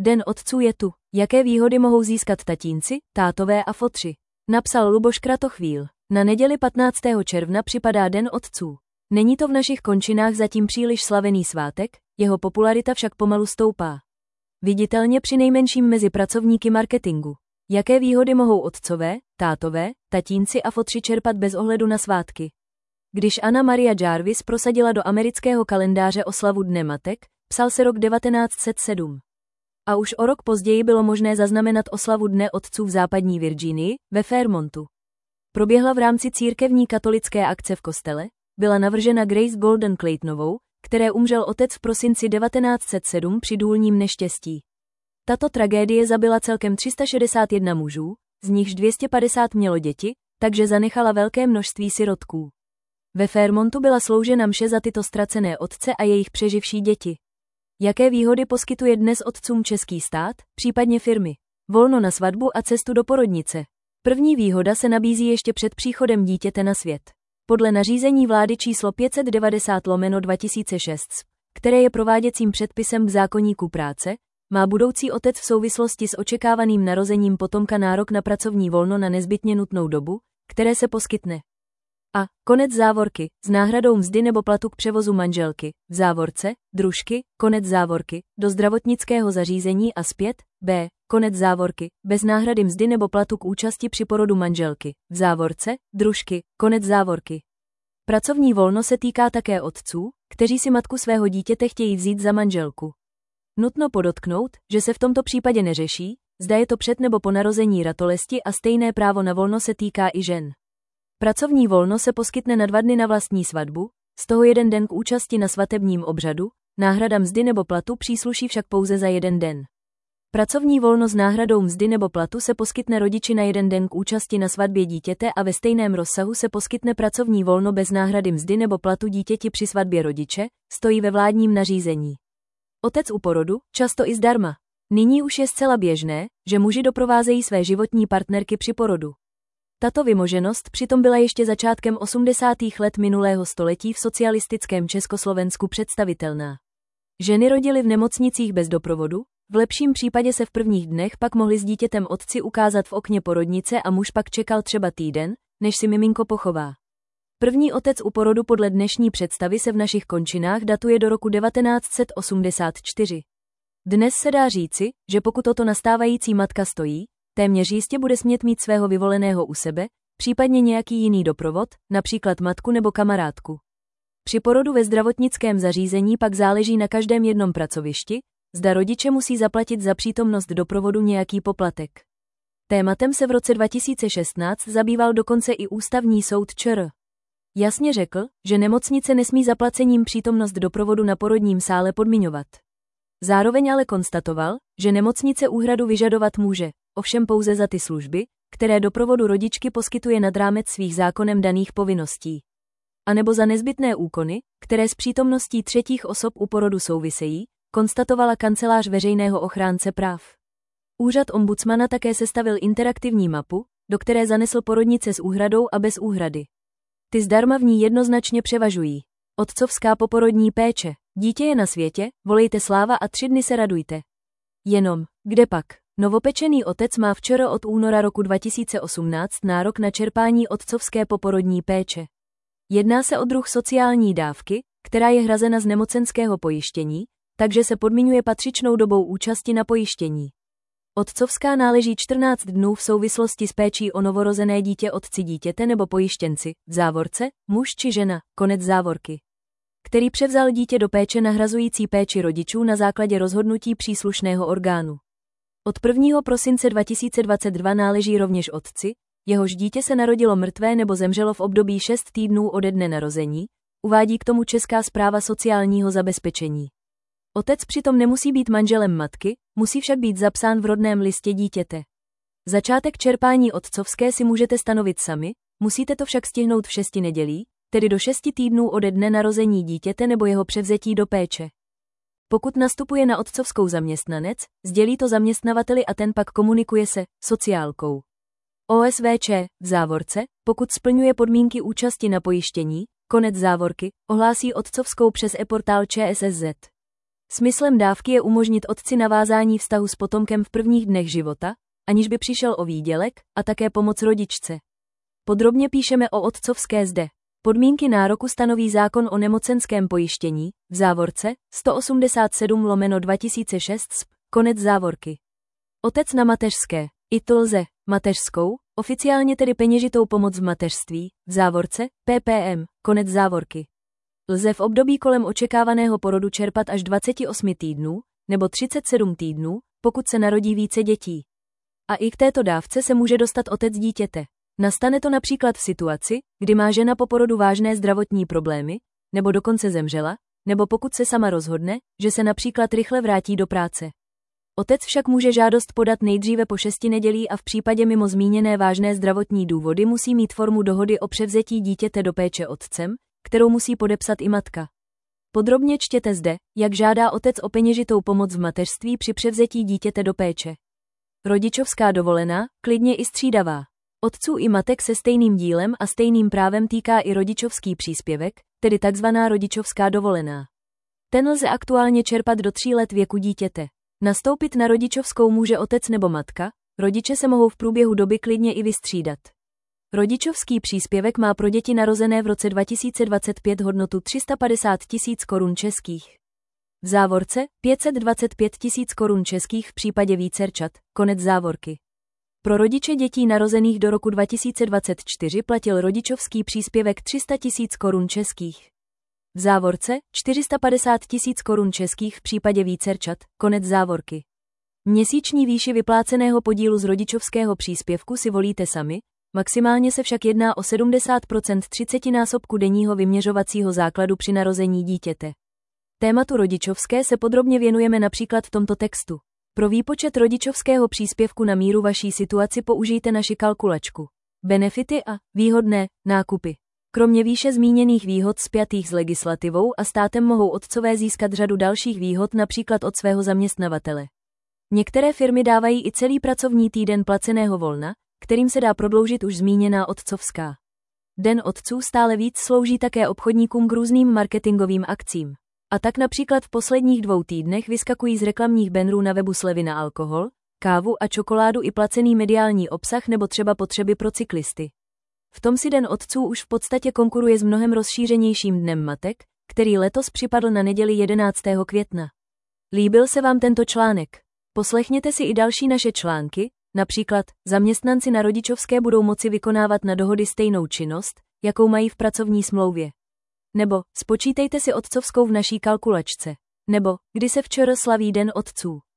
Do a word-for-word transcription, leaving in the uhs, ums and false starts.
Den otců je tu. Jaké výhody mohou získat tatínci, tátové a fotři? Napsal Luboš Kratochvíl. Na neděli patnáctého června připadá Den otců. Není to v našich končinách zatím příliš slavený svátek, jeho popularita však pomalu stoupá. Viditelně přinejmenším mezi pracovníky marketingu. Jaké výhody mohou otcové, tátové, tatínci a fotři čerpat bez ohledu na svátky? Když Anna Maria Jarvis prosadila do amerického kalendáře oslavu Dne matek, psal se rok devatenáct set sedm. A už o rok později bylo možné zaznamenat oslavu Dne otců v západní Virginii, ve Fairmontu. Proběhla v rámci církevní katolické akce v kostele, byla navržena Grace Golden Claytonovou, které umřel otec v prosinci devatenáct set sedm při důlním neštěstí. Tato tragédie zabila celkem tři sta šedesát jedna mužů, z nichž dvě stě padesát mělo děti, takže zanechala velké množství sirotků. Ve Fairmontu byla sloužena mše za tyto ztracené otce a jejich přeživší děti. Jaké výhody poskytuje dnes otcům český stát, případně firmy? Volno na svatbu a cestu do porodnice. První výhoda se nabízí ještě před příchodem dítěte na svět. Podle nařízení vlády číslo pět set devadesát lomeno dva tisíce šest, které je prováděcím předpisem k zákoníku práce, má budoucí otec v souvislosti s očekávaným narozením potomka nárok na pracovní volno na nezbytně nutnou dobu, které se poskytne. A. Konec závorky, s náhradou mzdy nebo platu k převozu manželky, v závorce, družky, konec závorky, do zdravotnického zařízení a zpět, B. Konec závorky, bez náhrady mzdy nebo platu k účasti při porodu manželky, v závorce, družky, konec závorky. Pracovní volno se týká také otců, kteří si matku svého dítěte chtějí vzít za manželku. Nutno podotknout, že se v tomto případě neřeší, zda je to před nebo po narození ratolesti a stejné právo na volno se týká i žen. Pracovní volno se poskytne na dva dny na vlastní svatbu, z toho jeden den k účasti na svatebním obřadu, náhrada mzdy nebo platu přísluší však pouze za jeden den. Pracovní volno s náhradou mzdy nebo platu se poskytne rodiči na jeden den k účasti na svatbě dítěte a ve stejném rozsahu se poskytne pracovní volno bez náhrady mzdy nebo platu dítěti při svatbě rodiče, stojí ve vládním nařízení. Otec u porodu, často i zdarma. Nyní už je zcela běžné, že muži doprovázejí své životní partnerky při porodu. Tato vymoženost přitom byla ještě začátkem osmdesátých let minulého století v socialistickém Československu představitelná. Ženy rodily v nemocnicích bez doprovodu, v lepším případě se v prvních dnech pak mohli s dítětem otci ukázat v okně porodnice a muž pak čekal třeba týden, než si miminko pochová. První otec u porodu podle dnešní představy se v našich končinách datuje do roku devatenáct set osmdesát čtyři. Dnes se dá říci, že pokud o to nastávající matka stojí, téměř jistě bude smět mít svého vyvoleného u sebe, případně nějaký jiný doprovod, například matku nebo kamarádku. Při porodu ve zdravotnickém zařízení pak záleží na každém jednom pracovišti, zda rodiče musí zaplatit za přítomnost doprovodu nějaký poplatek. Tématem se v roce dva tisíce šestnáct zabýval dokonce i Ústavní soud ČR. Jasně řekl, že nemocnice nesmí zaplacením přítomnost doprovodu na porodním sále podmiňovat. Zároveň ale konstatoval, že nemocnice úhradu vyžadovat může, ovšem pouze za ty služby, které doprovodu rodičky poskytuje nad rámec svých zákonem daných povinností. A nebo za nezbytné úkony, které s přítomností třetích osob u porodu souvisejí, konstatovala kancelář veřejného ochránce práv. Úřad ombudsmana také sestavil interaktivní mapu, do které zanesl porodnice s úhradou a bez úhrady. Ty zdarma v ní jednoznačně převažují. Otcovská poporodní péče. Dítě je na světě, volejte sláva a tři dny se radujte. Jenom, kde pak? Novopečený otec má včera od února roku dva tisíce osmnáct nárok na čerpání otcovské poporodní péče. Jedná se o druh sociální dávky, která je hrazena z nemocenského pojištění, takže se podmiňuje patřičnou dobou účasti na pojištění. Otcovská náleží čtrnáct dnů v souvislosti s péčí o novorozené dítě otci dítěte nebo pojištěnci, v závorce, muž či žena, konec závorky, který převzal dítě do péče nahrazující péči rodičů na základě rozhodnutí příslušného orgánu. Od prvního prosince dva tisíce dvacet dva náleží rovněž otci, jehož dítě se narodilo mrtvé nebo zemřelo v období šest týdnů ode dne narození, uvádí k tomu Česká správa sociálního zabezpečení. Otec přitom nemusí být manželem matky, musí však být zapsán v rodném listě dítěte. Začátek čerpání otcovské si můžete stanovit sami, musíte to však stihnout v šesti nedělí, tedy do šesti týdnů ode dne narození dítěte nebo jeho převzetí do péče. Pokud nastupuje na otcovskou zaměstnanec, sdělí to zaměstnavateli a ten pak komunikuje se sociálkou. O S V Č, v závorce, pokud splňuje podmínky účasti na pojištění, konec závorky, ohlásí otcovskou přes e-portál ČSSZ. Smyslem dávky je umožnit otci navázání vztahu s potomkem v prvních dnech života, aniž by přišel o výdělek, a také pomoc rodičce. Podrobně píšeme o otcovské zde. Podmínky nároku stanoví zákon o nemocenském pojištění, v závorce, sto osmdesát sedm lomeno dva tisíce šest sp, konec závorky. Otec na mateřské, i to lze, mateřskou, oficiálně tedy peněžitou pomoc v mateřství, v závorce, P P M, konec závorky. Lze v období kolem očekávaného porodu čerpat až dvacet osm týdnů, nebo třicet sedm týdnů, pokud se narodí více dětí. A i k této dávce se může dostat otec dítěte. Nastane to například v situaci, kdy má žena po porodu vážné zdravotní problémy, nebo dokonce zemřela, nebo pokud se sama rozhodne, že se například rychle vrátí do práce. Otec však může žádost podat nejdříve po šesti nedělí a v případě mimo zmíněné vážné zdravotní důvody musí mít formu dohody o převzetí dítěte do péče otcem, kterou musí podepsat i matka. Podrobně čtěte zde, jak žádá otec o peněžitou pomoc v mateřství při převzetí dítěte do péče. Rodičovská dovolená, klidně i střídavá. Otců i matek se stejným dílem a stejným právem týká i rodičovský příspěvek, tedy takzvaná rodičovská dovolená. Ten lze aktuálně čerpat do tří let věku dítěte. Nastoupit na rodičovskou může otec nebo matka, rodiče se mohou v průběhu doby klidně i vystřídat. Rodičovský příspěvek má pro děti narozené v roce dva tisíce dvacet pět hodnotu tři sta padesát tisíc korun českých. V závorce pět set dvacet pět tisíc korun českých v případě vícerčat, konec závorky. Pro rodiče dětí narozených do roku dva tisíce dvacet čtyři platil rodičovský příspěvek tři sta tisíc korun českých. V závorce čtyři sta padesát tisíc korun českých v případě vícerčat, konec závorky. Měsíční výši vypláceného podílu z rodičovského příspěvku si volíte sami, maximálně se však jedná o sedmdesát procent třicetinásobku denního vyměřovacího základu při narození dítěte. Tématu rodičovské se podrobně věnujeme například v tomto textu. Pro výpočet rodičovského příspěvku na míru vaší situaci použijte naši kalkulačku. Benefity a výhodné nákupy. Kromě výše zmíněných výhod spjatých s legislativou a státem mohou otcové získat řadu dalších výhod například od svého zaměstnavatele. Některé firmy dávají i celý pracovní týden placeného volna, kterým se dá prodloužit už zmíněná otcovská. Den otců stále víc slouží také obchodníkům k různým marketingovým akcím. A tak například v posledních dvou týdnech vyskakují z reklamních bannerů na webu slevy na alkohol, kávu a čokoládu i placený mediální obsah nebo třeba potřeby pro cyklisty. V tom si Den otců už v podstatě konkuruje s mnohem rozšířenějším Dnem matek, který letos připadl na neděli jedenáctého května. Líbil se vám tento článek? Poslechněte si i další naše články, například zaměstnanci na rodičovské budou moci vykonávat na dohody stejnou činnost, jakou mají v pracovní smlouvě. Nebo spočítejte si otcovskou v naší kalkulačce. Nebo kdy se včera slaví Den otců.